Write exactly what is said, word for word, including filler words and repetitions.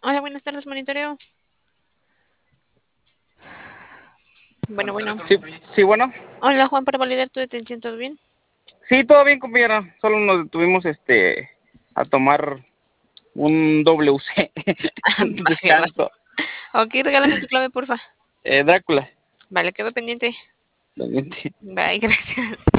Hola, buenas tardes, monitoreo. Bueno, bueno. Sí, sí, bueno. Hola, Juan, para validar tu detención, ¿todo bien? Sí, todo bien, compañera. Solo nos detuvimos este, a tomar un W C, un Vale, va. descanso. Ok, regálame tu clave, porfa. Eh, Drácula. Vale, quedo pendiente. Pendiente. Bye, gracias.